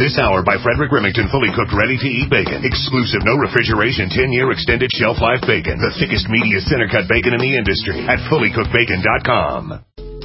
This hour by Frederick Remington, fully cooked, ready-to-eat bacon. Exclusive, no refrigeration, 10-year extended shelf life bacon. The thickest, meatiest, center-cut bacon in the industry at fullycookedbacon.com.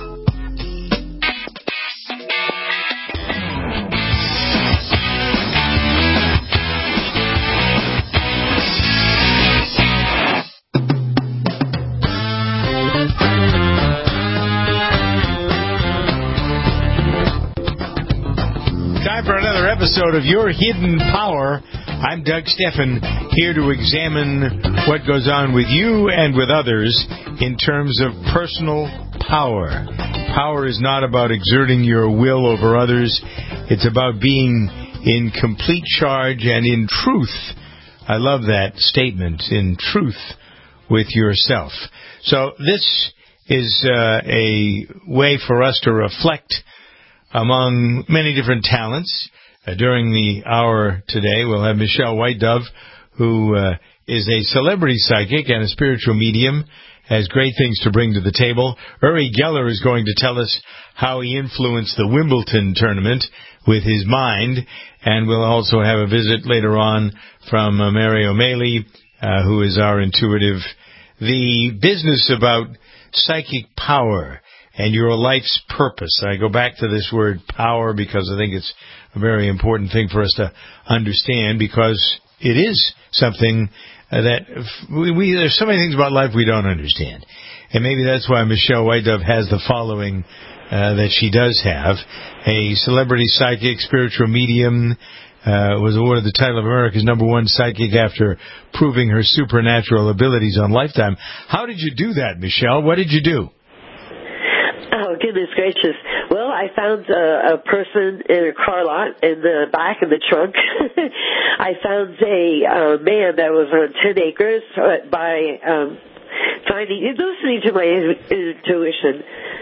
Episode of Your Hidden Power. I'm Doug Steffen, here to examine what goes on with you and with others in terms of personal power. Power is not about exerting your will over others. It's about being in complete charge and in truth. I love that statement, in truth with yourself. So this is a way for us to reflect among many different talents. During the hour today, we'll have Michelle White Dove, who is a celebrity psychic and a spiritual medium, has great things to bring to the table. Uri Geller is going to tell us how he influenced the Wimbledon tournament with his mind, and we'll also have a visit later on from Mary O'Malley, who is our intuitive. The business about psychic power and your life's purpose. I go back to this word power because I think it's a very important thing for us to understand, because it is something that there's so many things about life we don't understand. And maybe that's why Michelle White Dove has the following that she does have. A celebrity psychic, spiritual medium, was awarded the title of America's #1 psychic after proving her supernatural abilities on Lifetime. How did you do that, Michelle? What did you do? Oh, goodness gracious. Well, I found a person in a car lot in the back of the trunk. I found a man that was on 10 acres by listening to my intuition.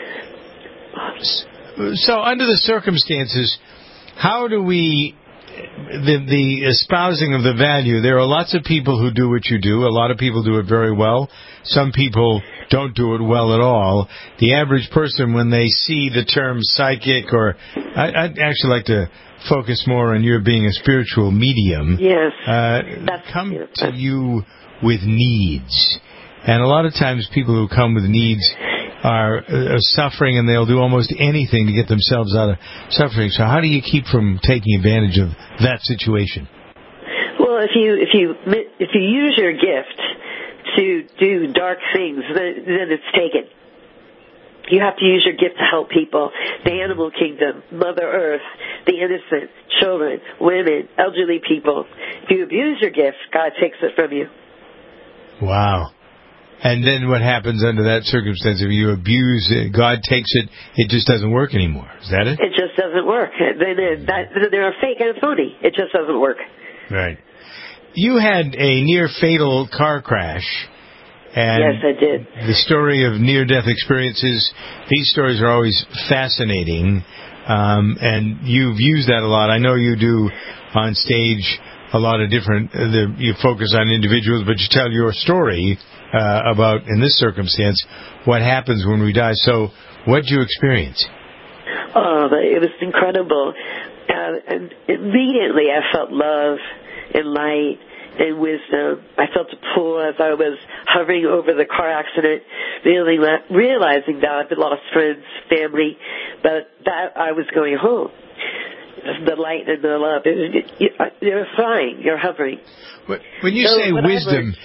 So under the circumstances, how do we... The espousing of the value, there are lots of people who do what you do. A lot of people do it very well. Some people don't do it well at all. The average person, when they see the term psychic, or I'd actually like to focus more on your being a spiritual medium, yes, come to you with needs. And a lot of times people who come with needs are suffering, and they'll do almost anything to get themselves out of suffering. So how do you keep from taking advantage of that situation? Well, if you use your gift to do dark things, then it's taken. You have to use your gift to help people. The animal kingdom, Mother Earth, the innocent, children, women, elderly people. If you abuse your gift, God takes it from you. Wow. And then what happens under that circumstance? If you abuse it, God takes it, it just doesn't work anymore. Is that it? It just doesn't work. They're a fake and a phony. It just doesn't work. Right. You had a near-fatal car crash. And yes, I did. The story of near-death experiences, these stories are always fascinating. And you've used that a lot. I know you do on stage a lot of different, you focus on individuals, but you tell your story about, in this circumstance, what happens when we die. So what did you experience? Oh, it was incredible. And immediately I felt love and light and wisdom. I felt a pull as I was hovering over the car accident, realizing that I'd lost friends, family, but that I was going home. The light and the love. You're flying. You're hovering. When you say wisdom,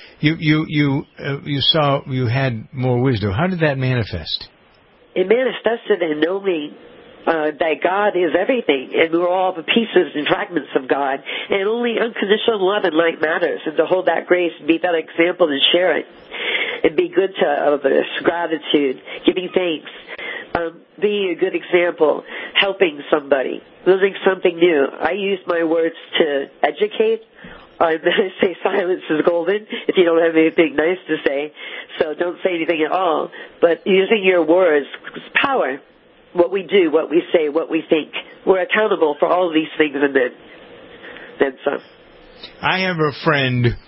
you saw you had more wisdom. How did that manifest? It manifested in knowing that God is everything, and we're all the pieces and fragments of God, and only unconditional love and light matters, and to hold that grace and be that example and share it, and be good to others, gratitude, giving thanks, being a good example, helping somebody, learning something new. I use my words to educate. I say silence is golden if you don't have anything nice to say, so don't say anything at all. But using your words is power. What we do, what we say, what we think. We're accountable for all of these things and then some. I have a friend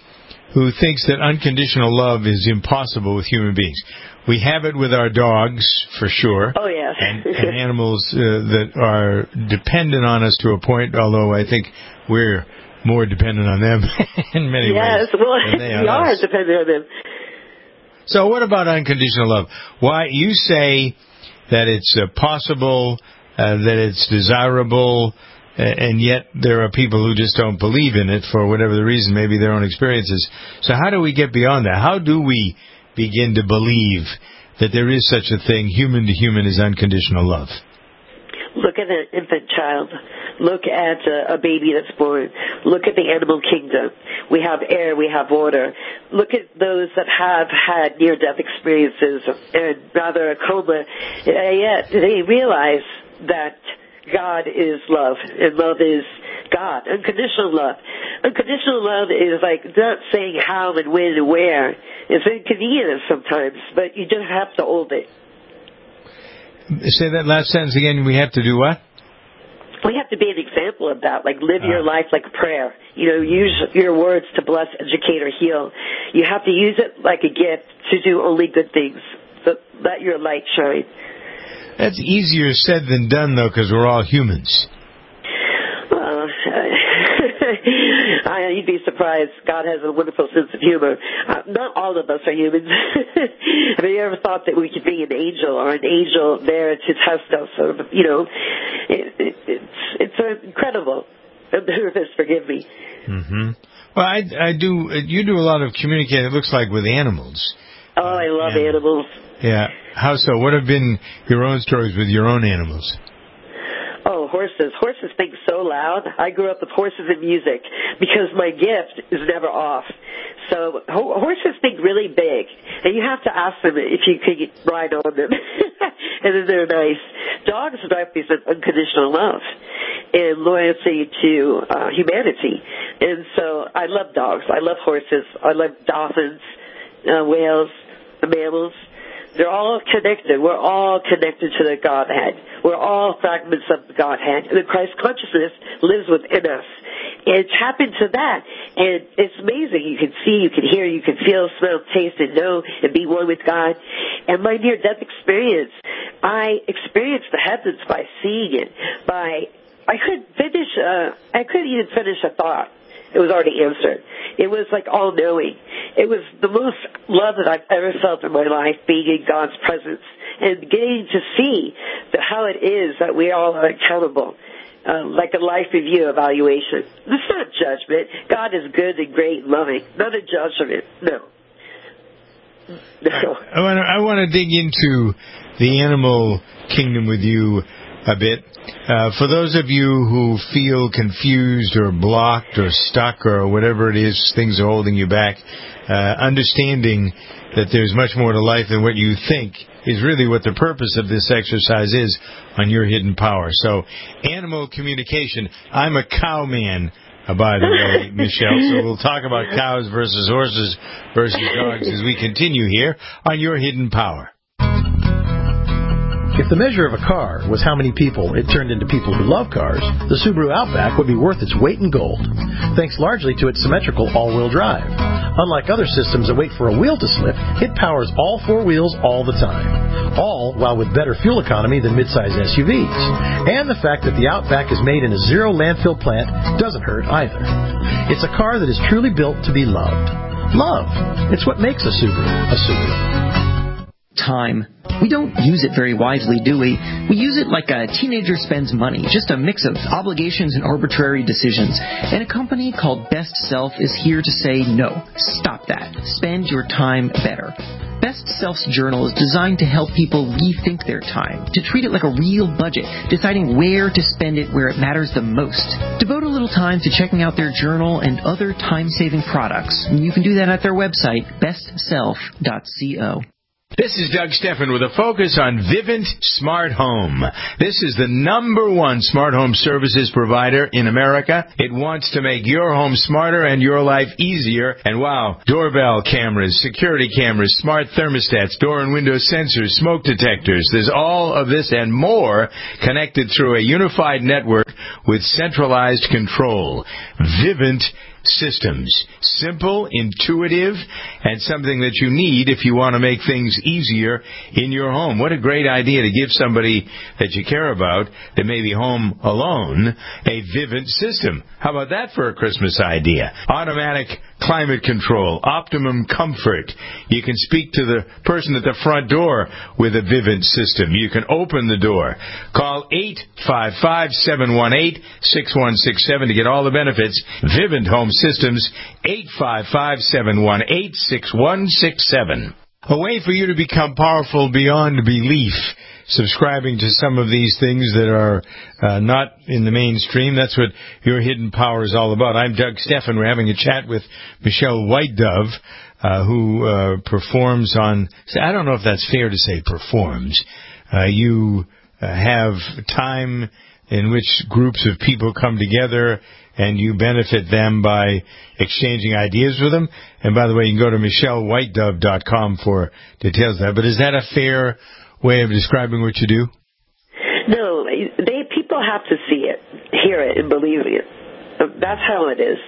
who thinks that unconditional love is impossible with human beings. We have it with our dogs, for sure. Oh, yes. and animals that are dependent on us to a point, although I think we're more dependent on them in many ways. Yes, well, we are us. dependent on them. So what about unconditional love? Why you say that it's possible, that it's desirable, and yet there are people who just don't believe in it for whatever the reason, maybe their own experiences. So how do we get beyond that? How do we begin to believe that there is such a thing, human to human, is unconditional love? Look at an infant child. Look at a baby that's born. Look at the animal kingdom. We have air, we have water. Look at those that have had near-death experiences and rather a coma, yet they realize that God is love, and love is God. Unconditional love. Unconditional love is like not saying how and when and where. It's inconvenient sometimes, but you just have to hold it. Say that last sentence again. We have to do what? We have to be an example of that, like live your life like a prayer. Use your words to bless, educate, or heal. You have to use it like a gift to do only good things. So let your light shine. That's easier said than done, though, because we're all humans. You'd be surprised. God has a wonderful sense of humor. Not all of us are humans. Have you ever thought that we could be an angel or an angel there to test us? It's incredible. I'm nervous. Forgive me. Mm-hmm. Well, I do. You do a lot of communicating. It looks like with animals. Oh, I love animals. Yeah. How so? What have been your own stories with your own animals? Oh, horses. Horses think so loud. I grew up with horses and music because my gift is never off. So horses think really big, and you have to ask them if you could ride on them. And then they're nice. Dogs represent unconditional love and loyalty to humanity. And so I love dogs. I love horses. I love dolphins, whales, the mammals. They're all connected. We're all connected to the Godhead. We're all fragments of the Godhead. And the Christ consciousness lives within us. And tap into that. And it's amazing. You can see, you can hear, you can feel, smell, taste, and know, and be one with God. And my near-death experience, I experienced the heavens by seeing it. I couldn't even finish a thought. It was already answered. It was like all-knowing. It was the most love that I've ever felt in my life, being in God's presence and getting to see how it is that we all are accountable, like a life review evaluation. This is not judgment. God is good and great and loving. Not a judgment. No. I want to dig into the animal kingdom with you a bit. For those of you who feel confused or blocked or stuck or whatever it is, things are holding you back, understanding that there's much more to life than what you think is really what the purpose of this exercise is on your hidden power. So, animal communication. I'm a cow man, by the way, Michelle, so we'll talk about cows versus horses versus dogs as we continue here on your hidden power. If the measure of a car was how many people it turned into people who love cars, the Subaru Outback would be worth its weight in gold, thanks largely to its symmetrical all-wheel drive. Unlike other systems that wait for a wheel to slip, it powers all four wheels all the time, all while with better fuel economy than midsize SUVs. And the fact that the Outback is made in a zero landfill plant doesn't hurt either. It's a car that is truly built to be loved. Love. It's what makes a Subaru a Subaru. Time. We don't use it very wisely, do we? We use it like a teenager spends money, just a mix of obligations and arbitrary decisions. And a company called Best Self is here to say, no, stop that. Spend your time better. Best Self's journal is designed to help people rethink their time, to treat it like a real budget, deciding where to spend it where it matters the most. Devote a little time to checking out their journal and other time-saving products. You can do that at their website, bestself.co. This is Doug Steffen with a focus on Vivint Smart Home. This is the #1 smart home services provider in America. It wants to make your home smarter and your life easier. And wow, doorbell cameras, security cameras, smart thermostats, door and window sensors, smoke detectors. There's all of this and more connected through a unified network with centralized control. Vivint Systems. Simple, intuitive, and something that you need if you want to make things easier in your home. What a great idea to give somebody that you care about that may be home alone a Vivint system. How about that for a Christmas idea? Automatic climate control, optimum comfort. You can speak to the person at the front door with a Vivint system. You can open the door. Call 855-718-6167 to get all the benefits. Vivint Home Systems, 855-718-6167. A way for you to become powerful beyond belief. Subscribing to some of these things that are not in the mainstream. That's what Your Hidden Power is all about. I'm Doug Steffen. We're having a chat with Michelle White Dove, who performs on... I don't know if that's fair to say performs. You have time in which groups of people come together and you benefit them by exchanging ideas with them. And by the way, you can go to michellewhitedove.com for details of that. But is that a fair way of describing what you do? No, people have to see it, hear it, and believe it. That's how it is.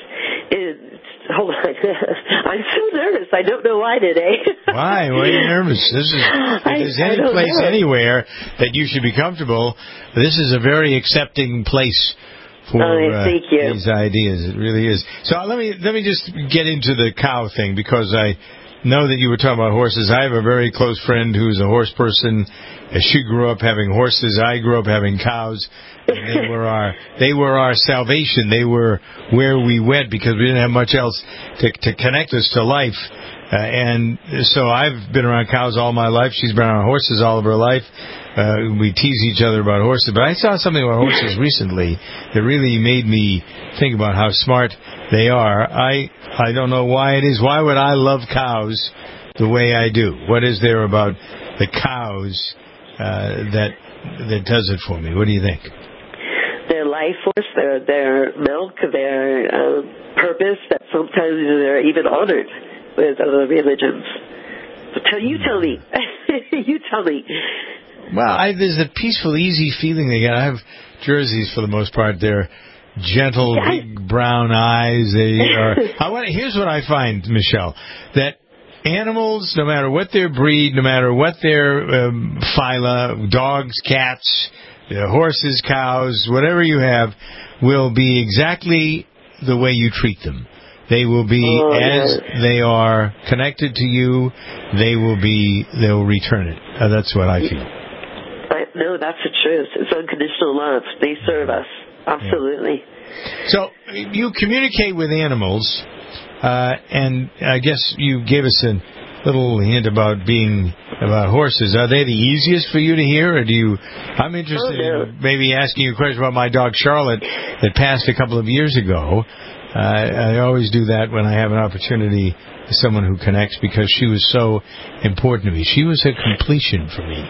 Hold on. I'm so nervous. I don't know why today. Why? Why are you nervous? If there's any place anywhere that you should be comfortable, this is a very accepting place for thank you. These ideas. It really is. So let me just get into the cow thing, because I know that you were talking about horses. I have a very close friend who's a horse person. She grew up having horses. I grew up having cows. And they were our salvation. They were where we went because we didn't have much else to connect us to life. And so I've been around cows all my life. She's been around horses all of her life. We tease each other about horses. But I saw something about horses recently that really made me think about how smart they are. I don't know why it is. Why would I love cows the way I do? What is there about the cows that does it for me? What do you think? Their life force, their milk, their purpose, that sometimes they're even honored with other religions. You tell me. You tell me. Well, there's a peaceful, easy feeling they get. I have jerseys for the most part. They're gentle, big brown eyes. They are. Here's what I find, Michelle, that animals, no matter what their breed, no matter what their phyla, dogs, cats, horses, cows, whatever you have, will be exactly the way you treat them. They will be as they are connected to you. They'll return it. That's what I feel. No, that's the truth. It's unconditional love. They serve us. Absolutely. Yeah. So you communicate with animals, and I guess you gave us a little hint about horses. Are they the easiest for you to hear, or do you? I'm interested in maybe asking you a question about my dog Charlotte that passed a couple of years ago. I always do that when I have an opportunity with someone who connects, because she was so important to me. She was a completion for me.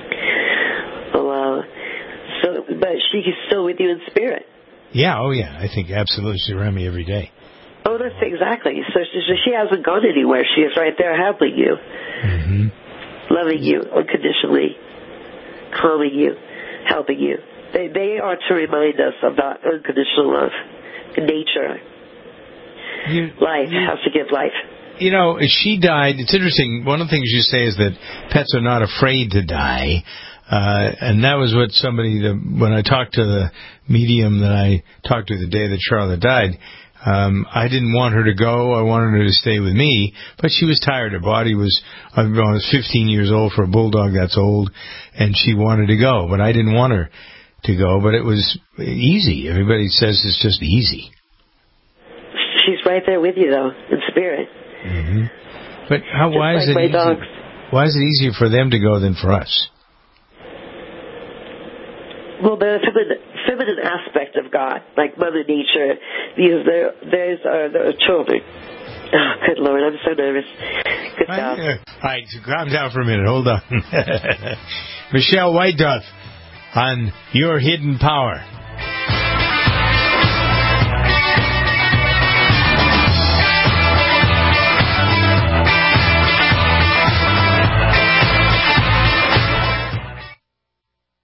Wow. But she's still with you in spirit. Yeah, I think absolutely. She's around me every day. Oh, that's exactly. So she hasn't gone anywhere. She is right there helping you, loving you unconditionally, calming you, helping you. They are to remind us about unconditional love. Nature. Life has to give life. You know, she died. It's interesting. One of the things you say is that pets are not afraid to die. And that was what when I talked to the medium that I talked to the day that Charlotte died, I didn't want her to go. I wanted her to stay with me. But she was tired. Her body was 15 years old for a bulldog. That's old. And she wanted to go. But I didn't want her to go. But it was easy. Everybody says it's just easy. She's right there with you, though, in spirit. Mm-hmm. But why is it easy? Dogs. Why is it easier for them to go than for us? Well, the feminine aspect of God, like Mother Nature, these are the children. Oh, good Lord, I'm so nervous. Good job. All right, so calm down for a minute. Hold on. Michelle White Dove on Your Hidden Power.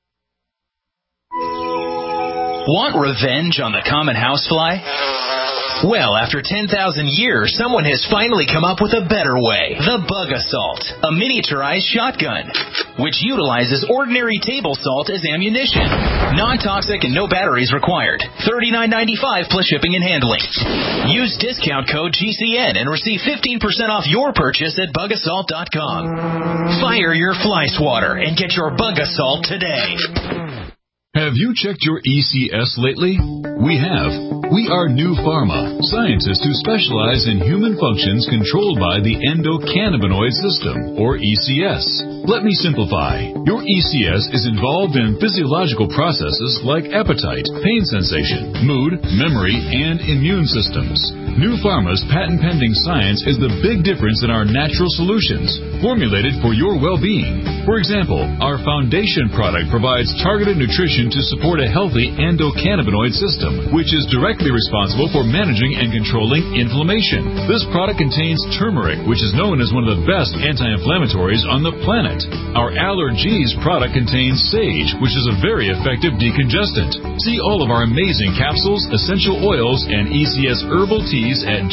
Want revenge on the common housefly? Well, after 10,000 years, someone has finally come up with a better way. The Bug Assault, a miniaturized shotgun, which utilizes ordinary table salt as ammunition. Non-toxic and no batteries required. $39.95 plus shipping and handling. Use discount code GCN and receive 15% off your purchase at bugassault.com. Fire your fly swatter and get your Bug Assault today. Have you checked your ECS lately? We have. We are New Pharma, scientists who specialize in human functions controlled by the endocannabinoid system, or ECS. Let me simplify. Your ECS is involved in physiological processes like appetite, pain sensation, mood, memory, and immune systems. New Pharma's patent-pending science is the big difference in our natural solutions, formulated for your well-being. For example, our foundation product provides targeted nutrition to support a healthy endocannabinoid system, which is directly responsible for managing and controlling inflammation. This product contains turmeric, which is known as one of the best anti-inflammatories on the planet. Our Allergies product contains sage, which is a very effective decongestant. See all of our amazing capsules, essential oils, and ECS herbal teas at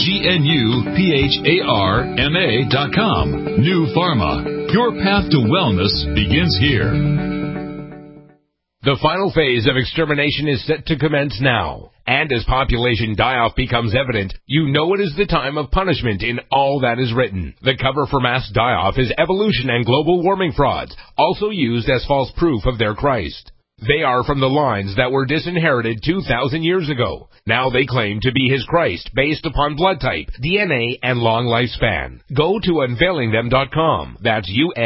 GNUPHARMA.com. New Pharma. Your path to wellness begins here. The final phase of extermination is set to commence now. And as population die-off becomes evident, you know it is the time of punishment in all that is written. The cover for mass die-off is evolution and global warming frauds, also used as false proof of their Christ. They are from the lines that were disinherited 2,000 years ago. Now they claim to be his Christ based upon blood type, DNA, and long lifespan. Go to unveilingthem.com. That's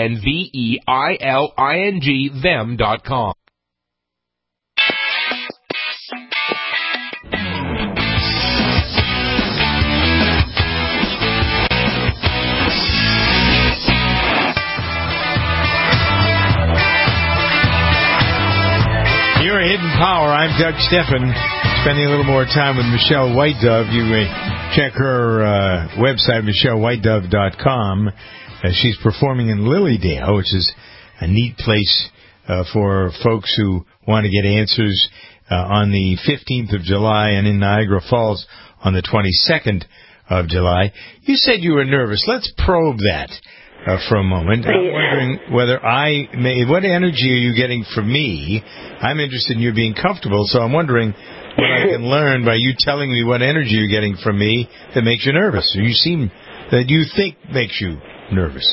UNVEILING them.com. You're a Hidden Power. I'm Doug Steffen. Spending a little more time with Michelle White Dove. You may check her website, michellewhitedove.com. She's performing in Lilydale, which is a neat place for folks who want to get answers on the 15th of July and in Niagara Falls on the 22nd of July. You said you were nervous. Let's probe that for a moment. I'm wondering whether what energy are you getting from me? I'm interested in you being comfortable, so I'm wondering what I can learn by you telling me what energy you're getting from me that makes you nervous. Or that you think makes you nervous.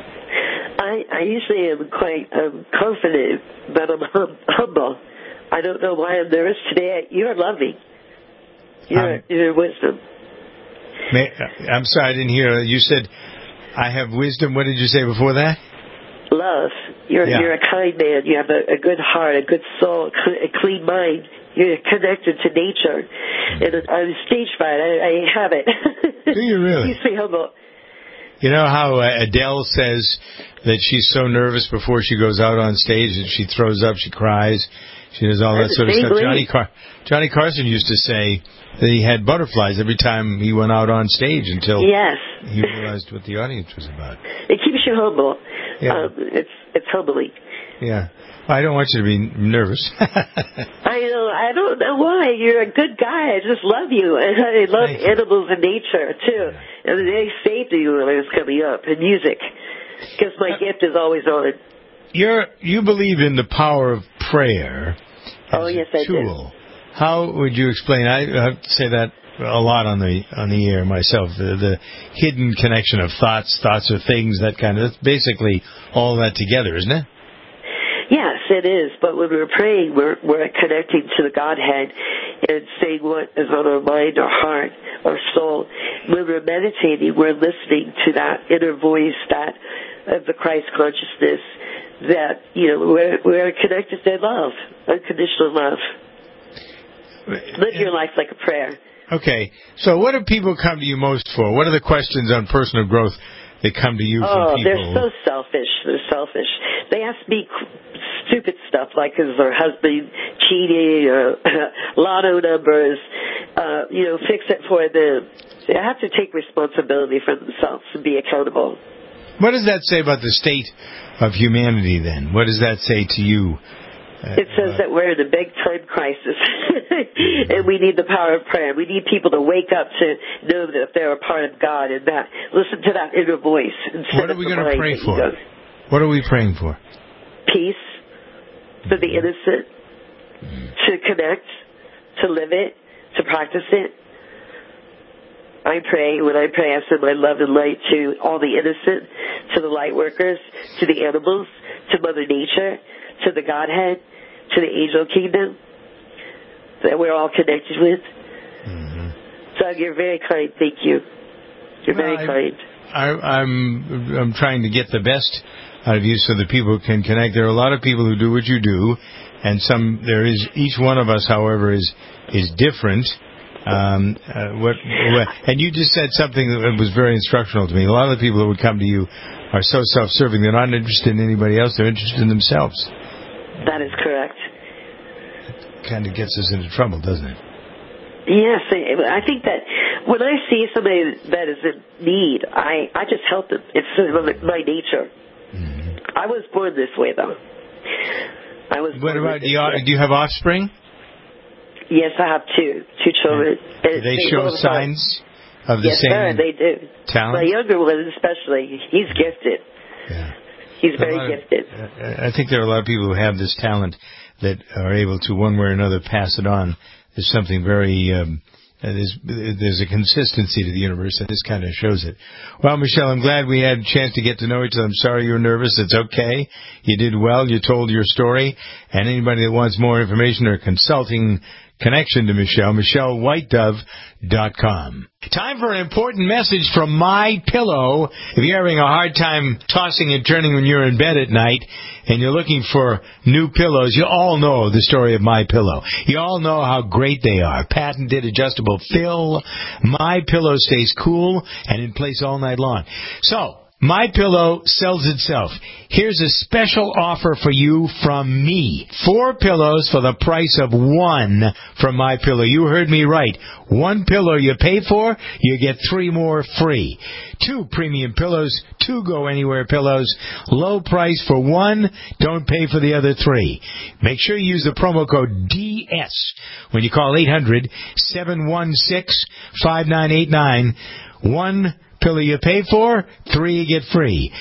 I usually am quite confident, but I'm humble. I don't know why I'm nervous today. You're loving. Your wisdom. I'm sorry, I didn't hear. You said I have wisdom. What did you say before that? Love. You're a kind man. You have a good heart, a good soul, a clean mind. You're connected to nature. And I'm stage fright. I have it. Do you really? You stay humble. You know how Adele says that she's so nervous before she goes out on stage that she throws up, she cries, she does all that sort of stuff. Johnny Carson used to say that he had butterflies every time he went out on stage until he realized what the audience was about. It keeps you humble. Yeah. It's humbling. Yeah. I don't want you to be nervous. I don't know why. You're a good guy. I just love you. And I love animals and nature, too. And they say to you when it's coming up, and music, because my gift is always on. You believe in the power of prayer as a tool. I do. How would you explain? I say that a lot on the air myself. The hidden connection of thoughts are things, that kind of. That's basically all that together, isn't it? Yes, it is. But when we're praying, we're connecting to the Godhead and saying what is on our mind, our heart, our soul. When we're meditating, we're listening to that inner voice, that of the Christ consciousness, that we're connected to love, unconditional love. Live your life like a prayer. Okay. So what do people come to you most for? What are the questions on personal growth that come to you from people? They're so selfish. They're selfish. They ask me stupid stuff like, is their husband cheating, or lotto numbers, fix it for them. They have to take responsibility for themselves and be accountable. What does that say about the state of humanity, then? What does that say to you It says that we're in a big time crisis, and we need the power of prayer. We need people to wake up to know that they're a part of God and that listen to that inner voice. What are we going to pray for? What are we praying for? Peace for the innocent, to connect, to live it, to practice it. When I pray, I send my love and light to all the innocent, to the light workers, to the animals, to Mother Nature, to the Godhead, to the angel kingdom that we're all connected with. Doug, you're very kind. Thank you. You're very kind. I'm trying to get the best out of you so that people can connect. There are a lot of people who do what you do, and each one of us, however, is different. And you just said something that was very instructional to me. A lot of the people that would come to you are so self-serving. They're not interested in anybody else. They're interested in themselves. That is correct. It kind of gets us into trouble, doesn't it? Yes. I think that when I see somebody that is in need, I just help them. It's my nature. Mm-hmm. I was born this way, though. What about, do you have offspring? Yes, I have two children. Do they show signs of the same talent? Yes, sir, they do. Talent? My younger one especially, he's gifted. Yeah. He's very gifted. I think there are a lot of people who have this talent that are able to, one way or another, pass it on. There's something very... there's a consistency to the universe, and this kind of shows it. Well, Michelle, I'm glad we had a chance to get to know each other. I'm sorry you were nervous. It's okay. You did well. You told your story. And anybody that wants more information or consulting connection to Michelle, MichelleWhiteDove.com. Time for an important message from MyPillow. If you're having a hard time tossing and turning when you're in bed at night and you're looking for new pillows, you all know the story of MyPillow. You all know how great they are. Patented adjustable fill. MyPillow stays cool and in place all night long. So, MyPillow sells itself. Here's a special offer for you from me. 4 pillows for the price of 1 from MyPillow. You heard me right. 1 pillow you pay for, you get 3 more free. 2 premium pillows, 2 go anywhere pillows. Low price for 1, don't pay for the other 3. Make sure you use the promo code DS when you call 800-716-5989. 1 pillow you pay for, 3 you get free.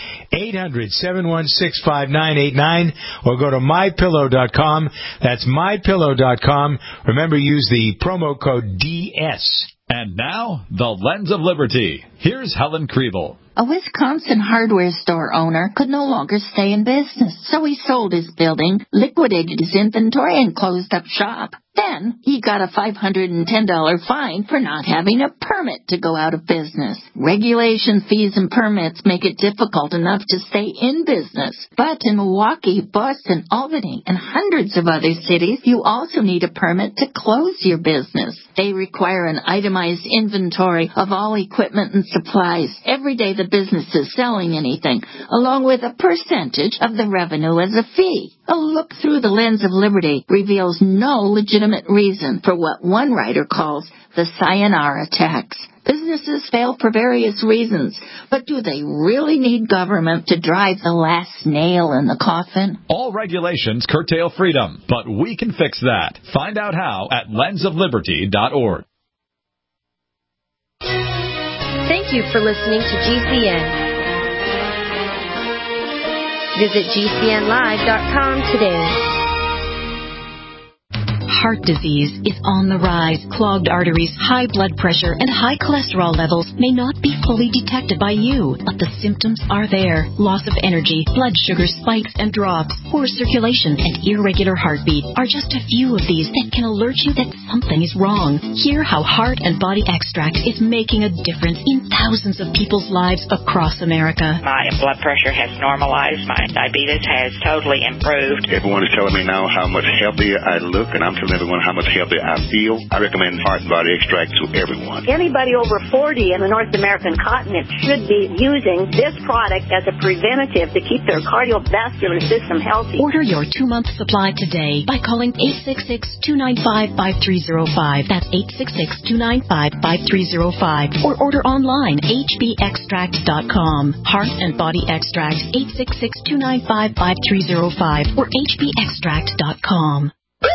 800-716-5989 or go to MyPillow.com. That's MyPillow.com. Remember, use the promo code DS. And now, the Lens of Liberty. Here's Helen Kriebel. A Wisconsin hardware store owner could no longer stay in business, so he sold his building, liquidated his inventory, and closed up shop. Then he got a $510 fine for not having a permit to go out of business. Regulation, fees, and permits make it difficult enough to stay in business. But in Milwaukee, Boston, Albany, and hundreds of other cities, you also need a permit to close your business. They require an itemized inventory of all equipment and supplies every day the business is selling anything, along with a percentage of the revenue as a fee. A look through the Lens of Liberty reveals no legitimate reason for what one writer calls the sayonara tax. Businesses fail for various reasons, but do they really need government to drive the last nail in the coffin? All regulations curtail freedom, but we can fix that. Find out how at lensofliberty.org. Thank you for listening to GCN. Visit GCNlive.com today. Heart disease is on the rise. Clogged arteries, high blood pressure, and high cholesterol levels may not be fully detected by you, but the symptoms are there. Loss of energy, blood sugar spikes and drops, poor circulation, and irregular heartbeat are just a few of these that can alert you that something is wrong. Hear how Heart and Body Extract is making a difference in thousands of people's lives across America. My blood pressure has normalized. My diabetes has totally improved. Everyone is telling me now how much healthier I look, and I'm feeling telling everyone how much healthier I feel, I recommend Heart and Body Extract to everyone. Anybody over 40 in the North American continent should be using this product as a preventative to keep their cardiovascular system healthy. Order your 2-month supply today by calling 866-295-5305. That's 866-295-5305. Or order online, hbextract.com. Heart and Body Extract, 866-295-5305 or hbextract.com.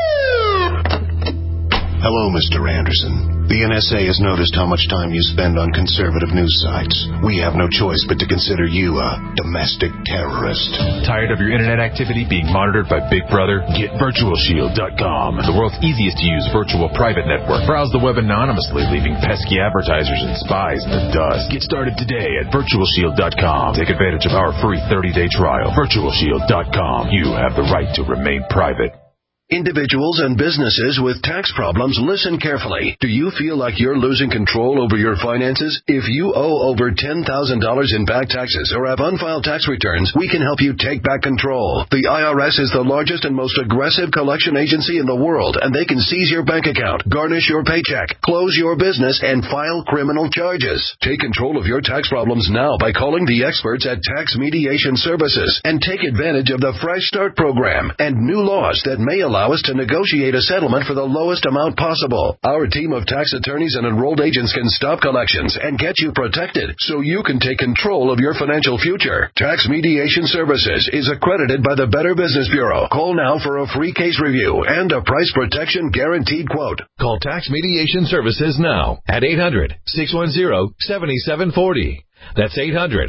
Hello, Mr. Anderson. The NSA has noticed how much time you spend on conservative news sites. We have no choice but to consider you a domestic terrorist. Tired of your internet activity being monitored by Big Brother? Get VirtualShield.com, the world's easiest to use virtual private network. Browse the web anonymously, leaving pesky advertisers and spies in the dust. Get started today at VirtualShield.com. Take advantage of our free 30-day trial. VirtualShield.com. You have the right to remain private. Individuals and businesses with tax problems, listen carefully. Do you feel like you're losing control over your finances? If you owe over $10,000 in back taxes or have unfiled tax returns, we can help you take back control. The IRS is the largest and most aggressive collection agency in the world, and they can seize your bank account, garnish your paycheck, close your business, and file criminal charges. Take control of your tax problems now by calling the experts at Tax Mediation Services and take advantage of the Fresh Start program and new laws that may allow us to negotiate a settlement for the lowest amount possible. Our team of tax attorneys and enrolled agents can stop collections and get you protected so you can take control of your financial future. Tax Mediation Services is accredited by the Better Business Bureau. Call now for a free case review and a price protection guaranteed quote. Call Tax Mediation Services now at 800-610-7740. That's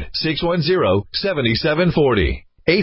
800-610-7740.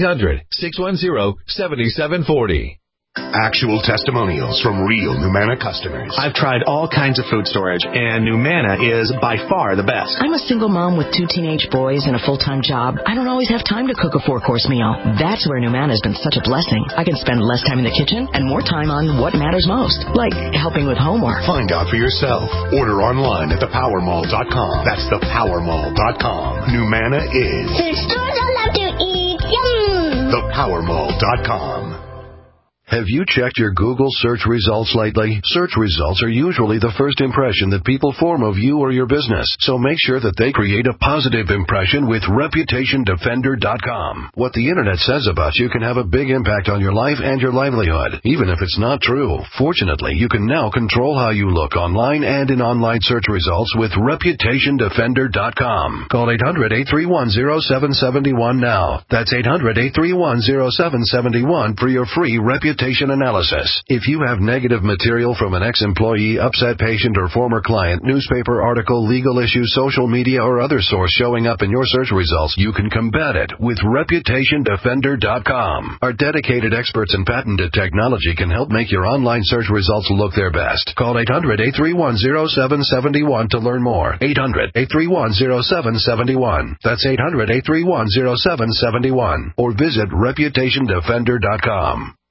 800-610-7740. Actual testimonials from real Numana customers. I've tried all kinds of food storage, and Numana is by far the best. I'm a single mom with 2 teenage boys and a full-time job. I don't always have time to cook a 4-course meal. That's where Numana has been such a blessing. I can spend less time in the kitchen and more time on what matters most, like helping with homework. Find out for yourself. Order online at thepowermall.com. That's thepowermall.com. Numana is food stores I love to eat. Yum! Thepowermall.com. Have you checked your Google search results lately? Search results are usually the first impression that people form of you or your business, so make sure that they create a positive impression with ReputationDefender.com. What the Internet says about you can have a big impact on your life and your livelihood, even if it's not true. Fortunately, you can now control how you look online and in online search results with ReputationDefender.com. Call 800-831-0771 now. That's 800-831-0771 for your free reputation analysis. If you have negative material from an ex-employee, upset patient, or former client, newspaper article, legal issue, social media, or other source showing up in your search results, you can combat it with ReputationDefender.com. Our dedicated experts in patented technology can help make your online search results look their best. Call 800-831-0771 to learn more. 800-831-0771. That's 800-831-0771. Or visit ReputationDefender.com.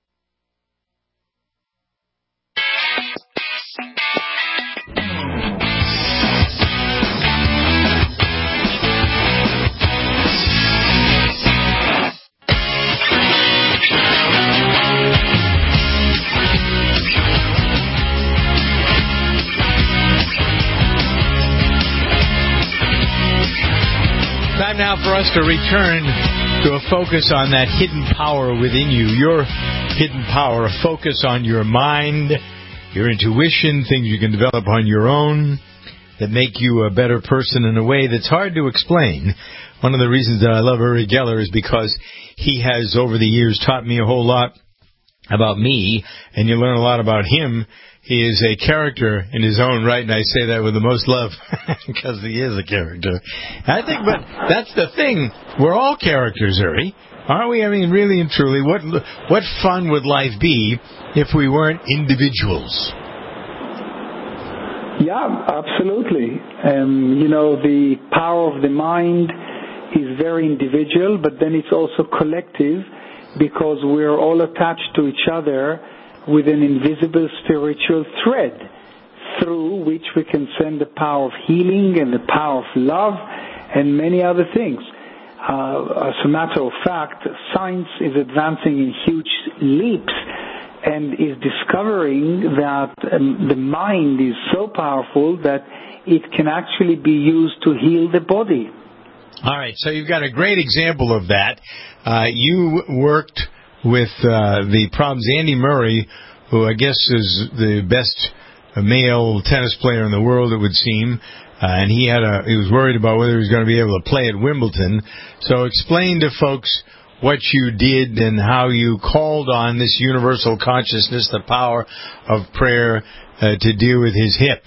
Time now for us to return to a focus on that hidden power within you, your hidden power, a focus on your mind, your intuition, things you can develop on your own that make you a better person in a way that's hard to explain. One of the reasons that I love Uri Geller is because he has, over the years, taught me a whole lot about me, and you learn a lot about him. He is a character in his own right, and I say that with the most love because he is a character. I think, but that's the thing. We're all characters, Uri. Aren't we? I mean, really and truly, what fun would life be if we weren't individuals? Yeah, absolutely. The power of the mind is very individual, but then it's also collective because we're all attached to each other with an invisible spiritual thread through which we can send the power of healing and the power of love and many other things. As a matter of fact, science is advancing in huge leaps, and is discovering that the mind is so powerful that it can actually be used to heal the body. All right, so you've got a great example of that. You worked with the problems Andy Murray, who I guess is the best male tennis player in the world, it would seem, and he was worried about whether he was going to be able to play at Wimbledon. So explain to folks what you did and how you called on this universal consciousness, the power of prayer, to deal with his hip.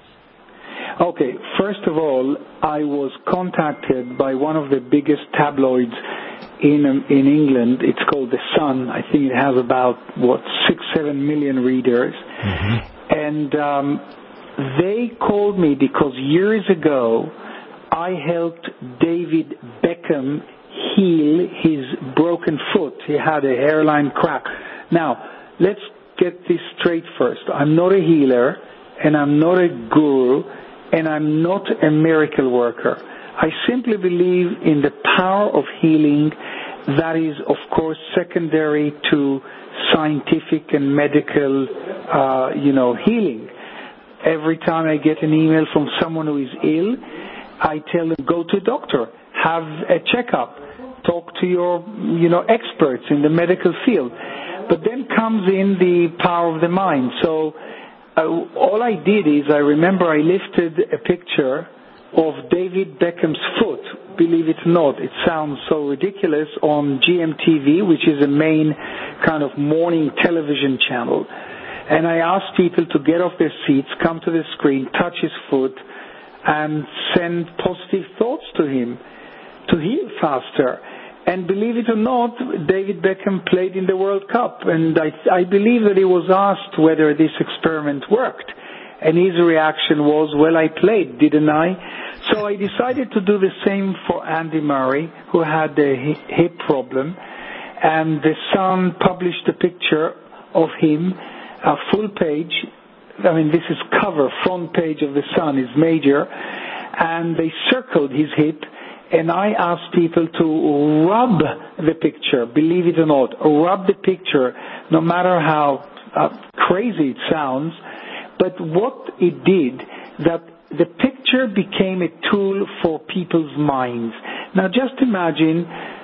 Okay, first of all, I was contacted by one of the biggest tabloids in England. It's called The Sun. I think it has about, 6-7 million readers. Mm-hmm. And they called me because years ago I helped David Beckham heal his broken foot. He had a hairline crack. Now, let's get this straight first. I'm not a healer, and I'm not a guru, and I'm not a miracle worker. I simply believe in the power of healing that is, of course, secondary to scientific and medical, healing. Every time I get an email from someone who is ill, I tell them, go to a doctor, have a checkup, talk to your, experts in the medical field. But then comes in the power of the mind. So all I did is, I remember I lifted a picture of David Beckham's foot. Believe it or not, it sounds so ridiculous, on GMTV, which is a main kind of morning television channel. And I asked people to get off their seats, come to the screen, touch his foot, and send positive thoughts to him to heal faster. And believe it or not, David Beckham played in the World Cup, and I believe that he was asked whether this experiment worked. And his reaction was, well, I played, didn't I? So I decided to do the same for Andy Murray, who had a hip problem. And The Sun published a picture of him, a full page. I mean, this is cover, front page of The Sun is major. And they circled his hip. And I asked people to rub the picture, believe it or not, rub the picture, no matter how crazy it sounds. But what it did, that the picture became a tool for people's minds. Now just imagine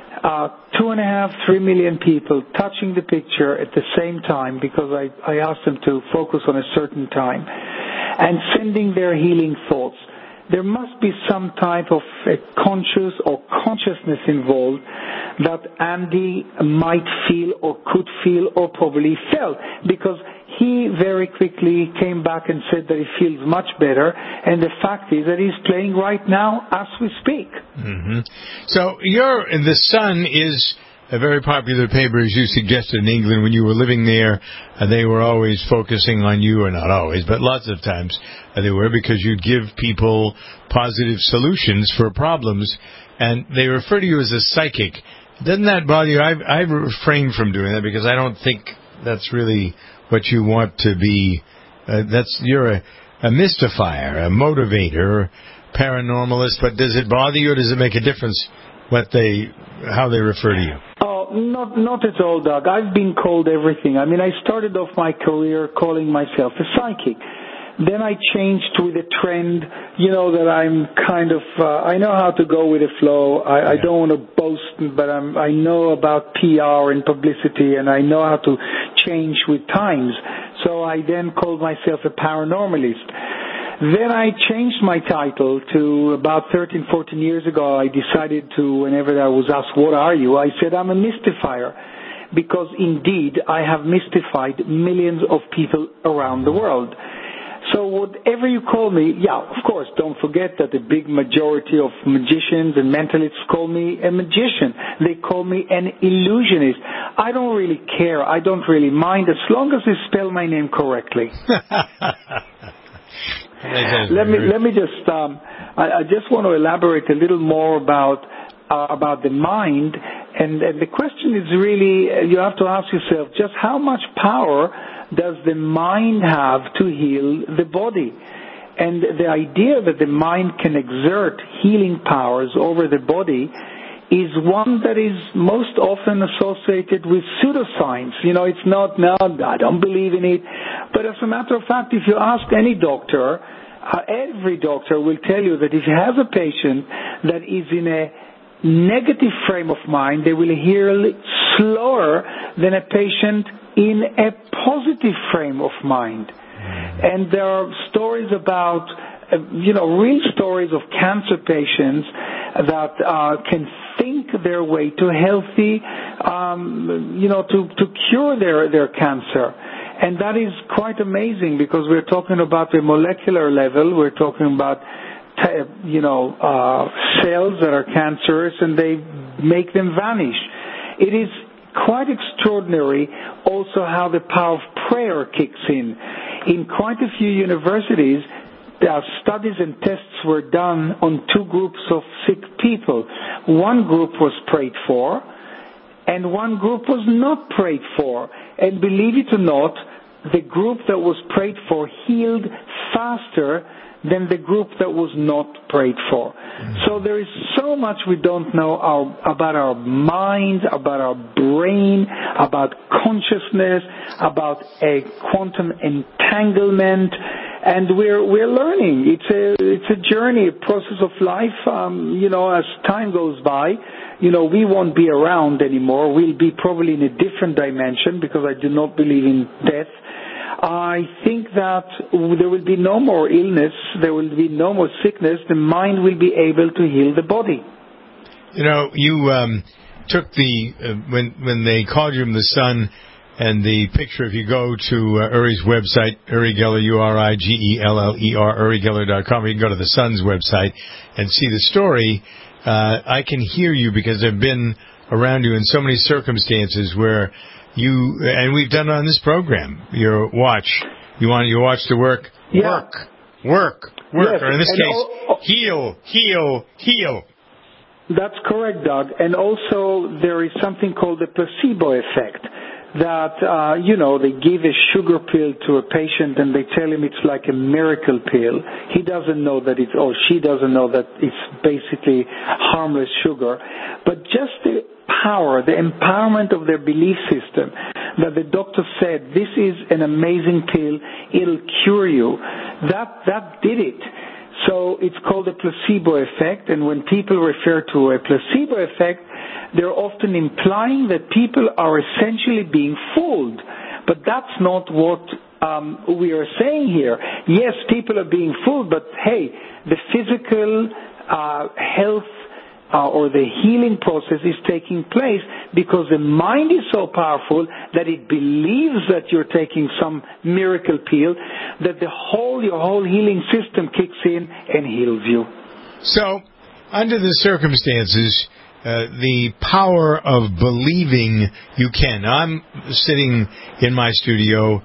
2.5-3 million people touching the picture at the same time, because I asked them to focus on a certain time, and sending their healing thoughts. There must be some type of a conscious or consciousness involved that Andy might feel or could feel or probably felt, because he very quickly came back and said that he feels much better, and the fact is that he's playing right now as we speak. Mm-hmm. So The Sun is a very popular paper, as you suggested, in England. When you were living there, they were always focusing on you, or not always, but lots of times they were, because you'd give people positive solutions for problems, and they refer to you as a psychic. Doesn't that bother you? I've refrained from doing that, because I don't think that's really what you want to be. You're a mystifier, a motivator, paranormalist, but does it bother you, or does it make a difference how they refer to you? Oh, not at all, Doug. I've been called everything. I mean, I started off my career calling myself a psychic. Then I changed with a trend, that I'm kind of, I know how to go with the flow. I don't want to boast, but I know about PR and publicity, and I know how to change with times. So I then called myself a paranormalist. Then I changed my title to about 13, 14 years ago. I decided to, whenever I was asked, what are you? I said, I'm a mystifier, because indeed I have mystified millions of people around the world. So whatever you call me, yeah, of course, don't forget that the big majority of magicians and mentalists call me a magician. They call me an illusionist. I don't really care. I don't really mind, as long as they spell my name correctly. Let me just, I just want to elaborate a little more about the mind, and the question is really, you have to ask yourself, just how much power does the mind have to heal the body? And the idea that the mind can exert healing powers over the body is one that is most often associated with pseudoscience. It's not, no, I don't believe in it. But as a matter of fact, if you ask any doctor, every doctor will tell you that if he has a patient that is in a negative frame of mind, they will heal slower than a patient in a positive frame of mind. And there are stories about, real stories of cancer patients that can think their way to healthy, to cure their cancer. And that is quite amazing because we're talking about the molecular level. We're talking about cells that are cancerous, and they make them vanish. It is quite extraordinary also how the power of prayer kicks in. In quite a few universities, studies and tests were done on two groups of sick people. One group was prayed for, and one group was not prayed for. And believe it or not, the group that was prayed for healed faster than the group that was not prayed for. So there is so much we don't know about our mind, about our brain, about consciousness, about a quantum entanglement, and we're learning. It's a journey, a process of life. As time goes by, we won't be around anymore. We'll be probably in a different dimension because I do not believe in death. I think that there will be no more illness, there will be no more sickness, the mind will be able to heal the body. You took when they called you from the sun, and the picture, if you go to Uri's website, Uri Geller, URIGELLER, UriGeller.com, you can go to the Sun's website and see the story. I can hear you because I've been around you in so many circumstances where and we've done it on this program, you watch the work, work, yes, or in this case, heal. That's correct, Doug. And also there is something called the placebo effect. That, they give a sugar pill to a patient and they tell him it's like a miracle pill. He doesn't know that she doesn't know that it's basically harmless sugar. But just the power, the empowerment of their belief system, that the doctor said, this is an amazing pill, it'll cure you, that did it. So it's called a placebo effect, and when people refer to a placebo effect, they're often implying that people are essentially being fooled. But that's not what we are saying here. Yes, people are being fooled, but hey, the physical health or the healing process is taking place because the mind is so powerful that it believes that you're taking some miracle pill, that your whole healing system kicks in and heals you. So, under the circumstances, the power of believing you can. Now, I'm sitting in my studio.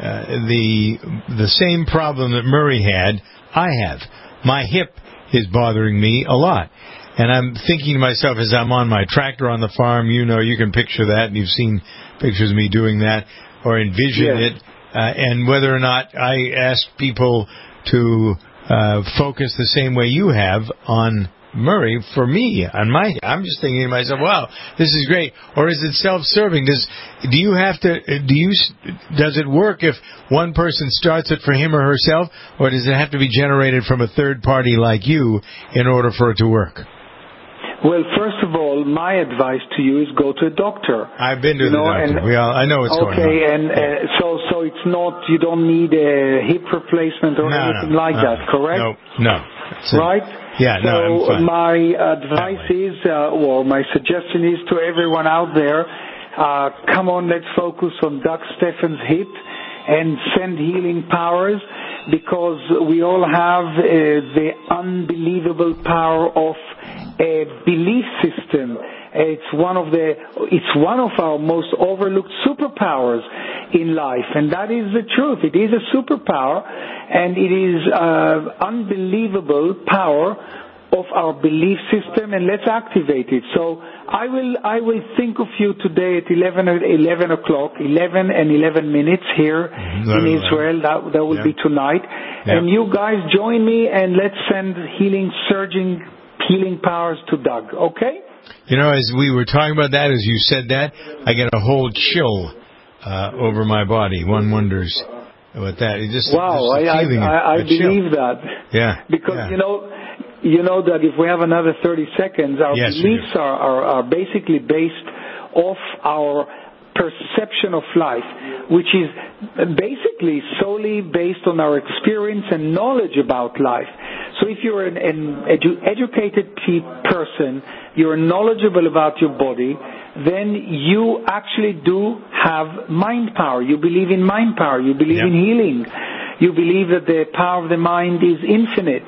The same problem that Murray had, I have. My hip is bothering me a lot. And I'm thinking to myself as I'm on my tractor on the farm, you can picture that, and you've seen pictures of me doing that, or envision it, and whether or not I ask people to focus the same way you have on Murray, for me, I'm just thinking to myself, wow, this is great. Or is it self-serving? Does it work if one person starts it for him or herself, or does it have to be generated from a third party like you in order for it to work? Well, first of all, my advice to you is go to a doctor. I've been to the doctor. I know what's going on. Okay, and so it's not, you don't need a hip replacement or anything like that, correct? No. Right? Yeah, so I'm fine. my advice is, my suggestion is to everyone out there, come on, let's focus on Doug Stephan's hip and send healing powers, because we all have the unbelievable power of a belief system. It's one of our most overlooked superpowers in life, and that is the truth. It is a superpower, and it is unbelievable power of our belief system, and let's activate it. So I will think of you today at 11 and 11 minutes here in Israel. That will be tonight. Yeah. And you guys join me, and let's send healing powers to Doug, okay? You know, as we were talking about that, as you said that, I get a whole chill over my body. One wonders about that. It just, wow, I believe that. Yeah. Because, you know that if we have another 30 seconds, our beliefs are basically based off our perception of life, which is basically solely based on our experience and knowledge about life. So if you're an educated person, you're knowledgeable about your body, then you actually do have mind power. You believe in mind power. You believe in healing. You believe that the power of the mind is infinite.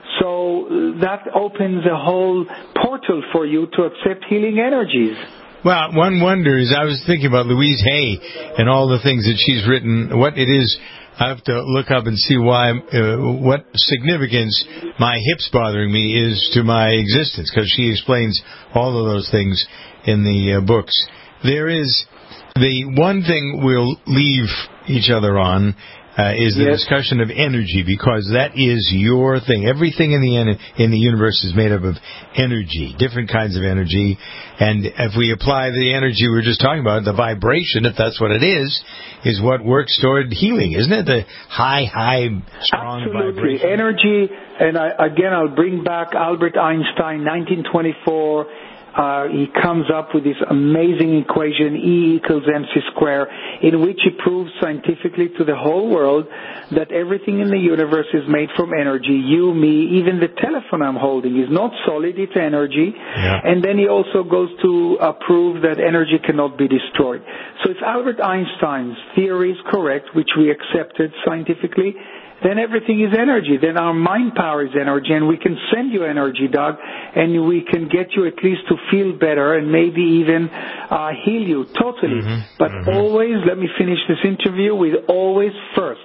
So that opens a whole portal for you to accept healing energies. Well, one wonders, I was thinking about Louise Hay and all the things that she's written, what it is. I have to look up and see why, what significance my hips bothering me is to my existence, because she explains all of those things in the books. There is the one thing we'll leave each other on is the discussion of energy, because that is your thing. Everything in the universe is made up of energy, different kinds of energy. And if we apply the energy we were just talking about, the vibration, if that's what it is what works toward healing, isn't it? The high, strong Absolutely. vibration. Energy, and I'll bring back Albert Einstein, 1924. He comes up with this amazing equation, E equals mc squared, in which he proves scientifically to the whole world that everything in the universe is made from energy. You, me, even the telephone I'm holding is not solid, it's energy. Yeah. And then he also goes to prove that energy cannot be destroyed. So if Albert Einstein's theory is correct, which we accepted scientifically, then everything is energy. Then our mind power is energy, and we can send you energy, Doug, and we can get you at least to feel better and maybe even heal you totally. But always, let me finish this interview with always first,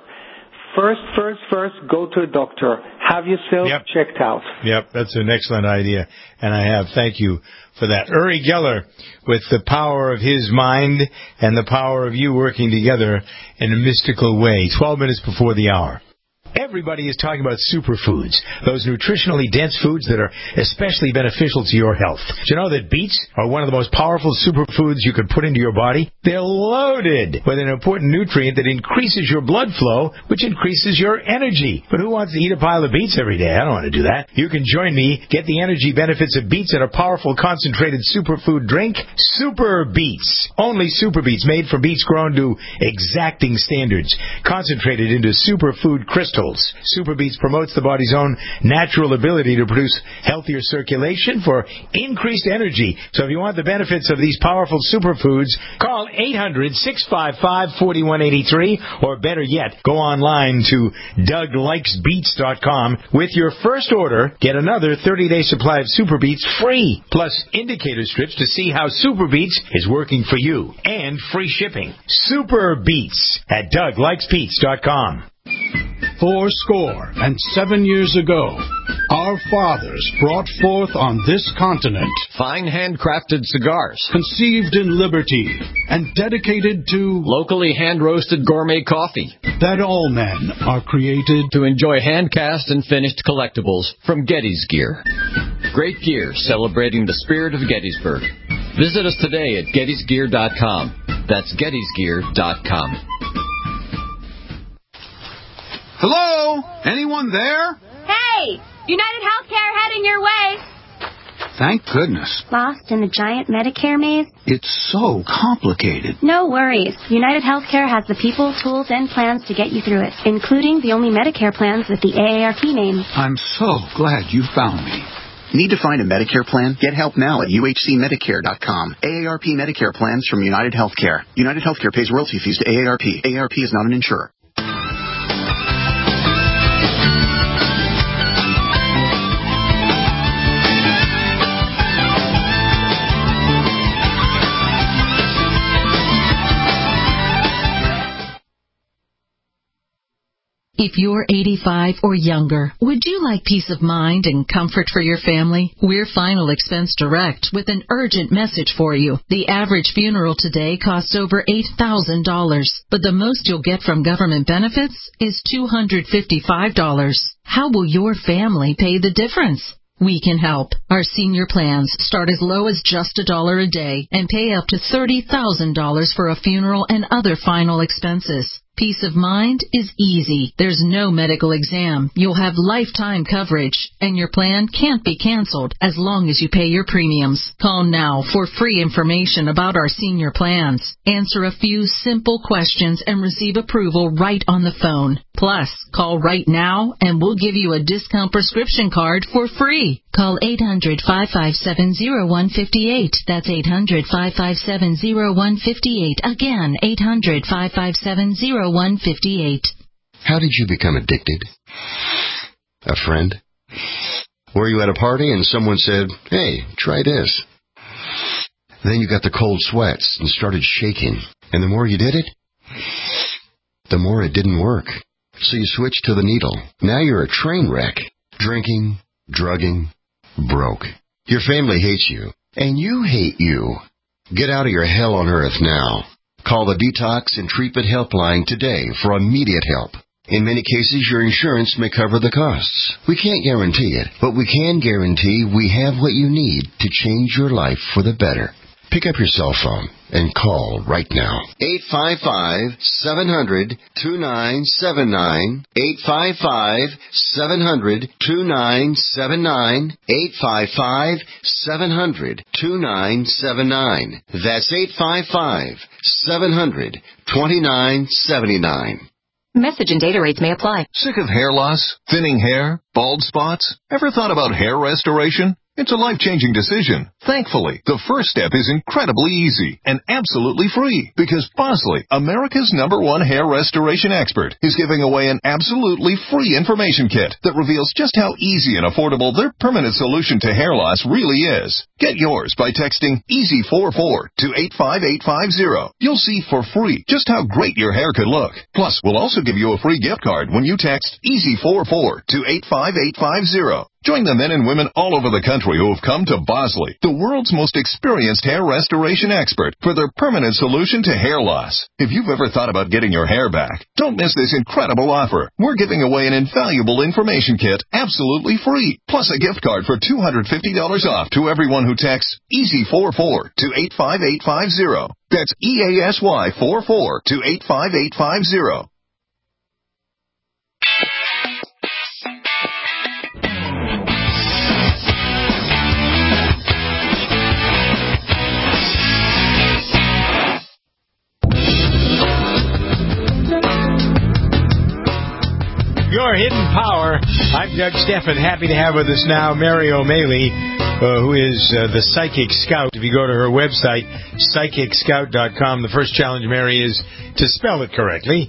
go to a doctor. Have yourself checked out. Yep, that's an excellent idea, and I have. Thank you for that. Uri Geller, with the power of his mind and the power of you working together in a mystical way. 12 minutes before the hour. Everybody is talking about superfoods, those nutritionally dense foods that are especially beneficial to your health. Do you know that beets are one of the most powerful superfoods you can put into your body? They're loaded with an important nutrient that increases your blood flow, which increases your energy. But who wants to eat a pile of beets every day? I don't want to do that. You can join me, get the energy benefits of beets in a powerful concentrated superfood drink, Super Beets. Only Super Beets, made from beets grown to exacting standards, concentrated into superfood crystals. Super Beets promotes the body's own natural ability to produce healthier circulation for increased energy. So if you want the benefits of these powerful superfoods, call 800-655-4183, or better yet, go online to DougLikesBeets.com. With your first order, get another 30-day supply of Super Beets free, plus indicator strips to see how Super Beets is working for you, and free shipping. Super Beets at DougLikesBeets.com. 7 years ago, our fathers brought forth on this continent fine handcrafted cigars, conceived in liberty and dedicated to locally hand-roasted gourmet coffee, that all men are created to enjoy hand-cast and finished collectibles from Getty's Gear. Great gear celebrating the spirit of Gettysburg. Visit us today at GettysGear.com. That's GettysGear.com. Hello? Anyone there? Hey! United Healthcare heading your way! Thank goodness. Lost in the giant Medicare maze? It's so complicated. No worries. United Healthcare has the people, tools, and plans to get you through it, including the only Medicare plans with the AARP name. I'm so glad you found me. Need to find a Medicare plan? Get help now at UHCMedicare.com. AARP Medicare plans from United Healthcare. United Healthcare pays royalty fees to AARP. AARP is not an insurer. If you're 85 or younger, would you like peace of mind and comfort for your family? We're Final Expense Direct with an urgent message for you. The average funeral today costs over $8,000, but the most you'll get from government benefits is $255. How will your family pay the difference? we can help. Our senior plans start as low as just $1 a day and pay up to $30,000 for a funeral and other final expenses. Peace of mind is easy. There's no medical exam. You'll have lifetime coverage, and your plan can't be canceled as long as you pay your premiums. Call now for free information about our senior plans. Answer a few simple questions and receive approval right on the phone. Plus, call right now and we'll give you a discount prescription card for free. Call 800-557-0158. That's 800-557-0158. Again, 800-557-0158. How did you become addicted? A friend? Were you at a party and someone said, "Hey, try this"? Then you got the cold sweats and started shaking. And the more you did it, the more it didn't work. So you switched to the needle. Now you're a train wreck. Drinking, drugging, broke. Your family hates you, and you hate you. Get out of your hell on earth now. Call the Detox and Treatment Helpline today for immediate help. In many cases, your insurance may cover the costs. We can't guarantee it, but we can guarantee we have what you need to change your life for the better. Pick up your cell phone and call right now. 855-700-2979. 855-700-2979. 855-700-2979. That's 855-700-2979. Message and data rates may apply. Sick of hair loss? Thinning hair? Bald spots? Ever thought about hair restoration? It's a life-changing decision. Thankfully, the first step is incredibly easy and absolutely free because Bosley, America's #1 hair restoration expert, is giving away an absolutely free information kit that reveals just how easy and affordable their permanent solution to hair loss really is. Get yours by texting EASY44 to 85850. You'll see for free just how great your hair could look. Plus, we'll also give you a free gift card when you text EASY44 to 85850. Join the men and women all over the country who have come to Bosley, the world's most experienced hair restoration expert, for their permanent solution to hair loss. If you've ever thought about getting your hair back, don't miss this incredible offer. We're giving away an invaluable information kit absolutely free, plus a gift card for $250 off to everyone who texts EASY44 to 85850. That's EASY44 to 85850. Your Hidden Power. I'm Doug Steffen. Happy to have with us now Mary O'Malley, who is the Psychic Scout. If you go to her website, PsychicScout.com, the first challenge, Mary, is to spell it correctly.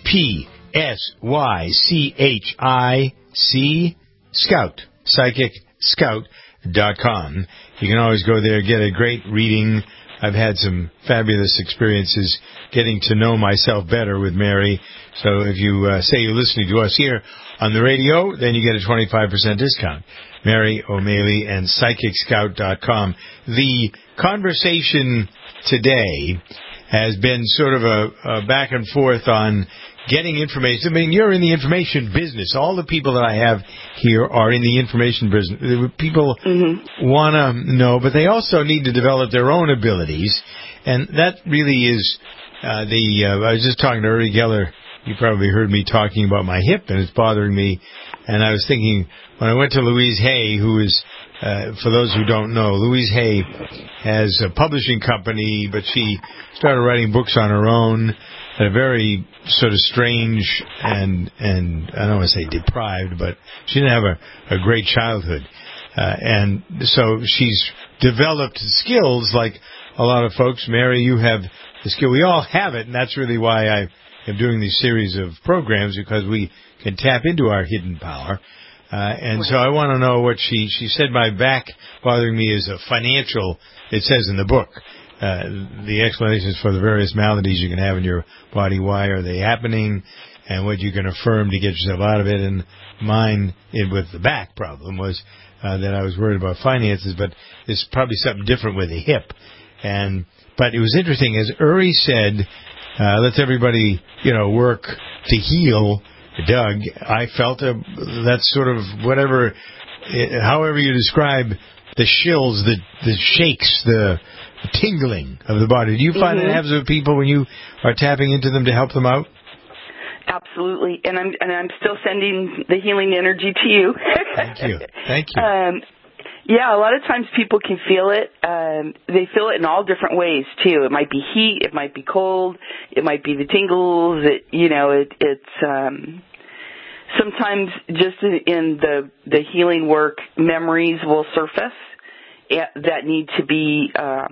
PSYCHIC Scout. PsychicScout.com. You can always go there, get a great reading. I've had some fabulous experiences getting to know myself better with Mary. So if you say you're listening to us here on the radio, then you get a 25% discount. Mary O'Malley and PsychicScout.com. The conversation today has been sort of a back and forth on getting information. I mean, you're in the information business. All the people that I have here are in the information business. People want to know, but they also need to develop their own abilities. And that really is I was just talking to Uri Geller. You probably heard me talking about my hip, and it's bothering me. And I was thinking, when I went to Louise Hay, who is, for those who don't know, Louise Hay has a publishing company, but she started writing books on her own at a very sort of strange and I don't want to say deprived, but she didn't have a great childhood. And so she's developed skills like a lot of folks. Mary, you have the skill. We all have it, and that's really why I am doing these series of programs, because we can tap into our hidden power. And so I want to know what she said. My back bothering me is a financial, it says in the book, the explanations for the various maladies you can have in your body, why are they happening, and what you can affirm to get yourself out of it. And mine, with the back problem, was that I was worried about finances, but it's probably something different with the hip. But it was interesting, as Uri said, let's everybody, work to heal. Doug, I felt that's sort of whatever however you describe the shills, the shakes, the tingling of the body. Do you find it happens with people when you are tapping into them to help them out? Absolutely, and I'm still sending the healing energy to you. Thank you. Yeah, a lot of times people can feel it. They feel it in all different ways too. It might be heat, it might be cold, it might be the tingles. It's sometimes just in the healing work, memories will surface that need to be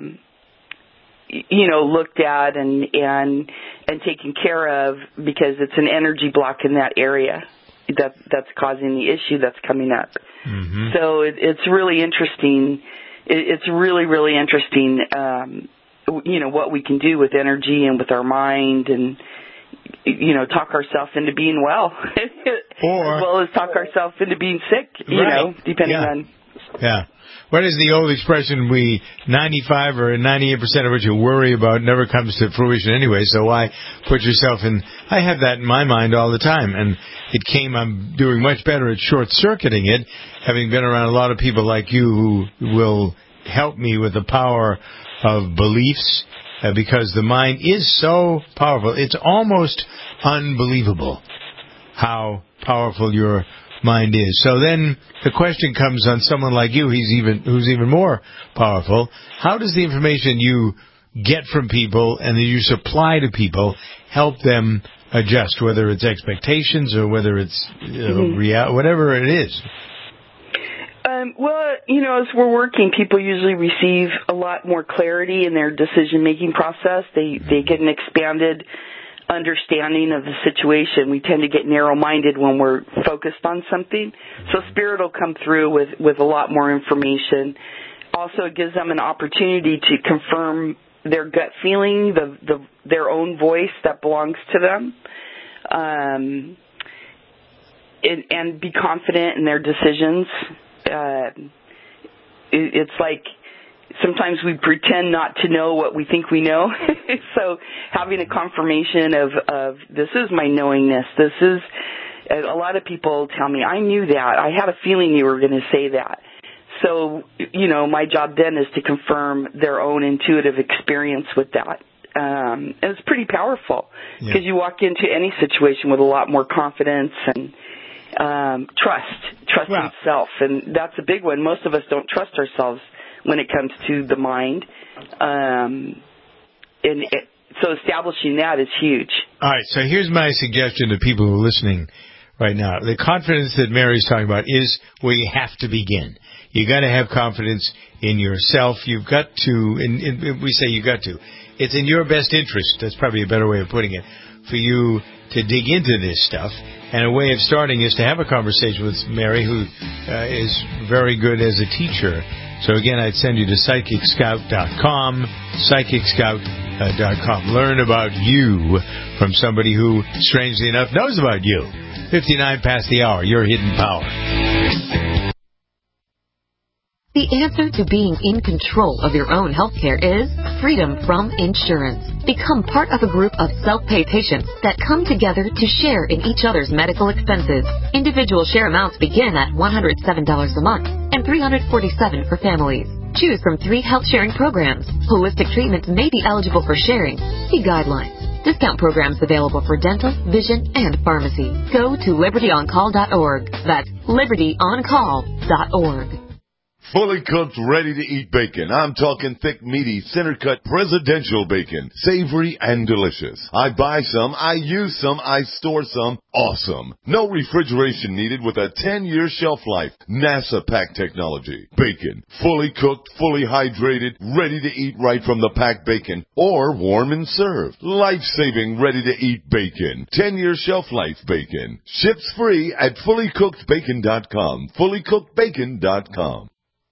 looked at and taken care of because it's an energy block in that area that's causing the issue that's coming up. Mm-hmm. So it's really interesting. It's really, really interesting, what we can do with energy and with our mind and, talk ourselves into being well, as well as talk ourselves into being sick, depending on. Yeah. What is the old expression, 95 or 98% of what you worry about never comes to fruition anyway, so why put yourself in... I have that in my mind all the time, and I'm doing much better at short-circuiting it, having been around a lot of people like you who will help me with the power of beliefs, because the mind is so powerful. It's almost unbelievable how powerful your mind is. So then the question comes on someone like you, who's even more powerful. How does the information you get from people and that you supply to people help them adjust, whether it's expectations or whether it's whatever it is? As we're working, people usually receive a lot more clarity in their decision-making process. They get an expanded understanding of the situation. We tend to get narrow-minded when we're focused on something. So Spirit will come through with a lot more information. Also, it gives them an opportunity to confirm their gut feeling, their own voice that belongs to them, and be confident in their decisions. It's like sometimes we pretend not to know what we think we know. So having a confirmation of this is my knowingness. This is, a lot of people tell me, I knew that. I had a feeling you were going to say that. So, my job then is to confirm their own intuitive experience with that. And it's pretty powerful because you walk into any situation with a lot more confidence and trust in self. And that's a big one. Most of us don't trust ourselves when it comes to the mind. So establishing that is huge. All right, so here's my suggestion to people who are listening right now. The confidence that Mary's talking about is where you have to begin. You got to have confidence in yourself. You've got to, and we say you got to. It's in your best interest, that's probably a better way of putting it, for you to dig into this stuff. And a way of starting is to have a conversation with Mary, who is very good as a teacher. So again, I'd send you to PsychicScout.com, PsychicScout.com. Learn about you from somebody who, strangely enough, knows about you. 59 past the hour, your hidden power. The answer to being in control of your own healthcare is freedom from insurance. Become part of a group of self-pay patients that come together to share in each other's medical expenses. Individual share amounts begin at $107 a month and $347 for families. Choose from 3 health-sharing programs. Holistic treatments may be eligible for sharing. See guidelines. Discount programs available for dental, vision, and pharmacy. Go to libertyoncall.org. That's libertyoncall.org. Fully cooked, ready-to-eat bacon. I'm talking thick, meaty, center-cut presidential bacon. Savory and delicious. I buy some, I use some, I store some. Awesome. No refrigeration needed with a 10-year shelf life. NASA pack technology. Bacon. Fully cooked, fully hydrated, ready to eat right from the packed bacon. Or warm and served. Life-saving, ready-to-eat bacon. 10-year shelf life bacon. Ships free at fullycookedbacon.com. Fullycookedbacon.com.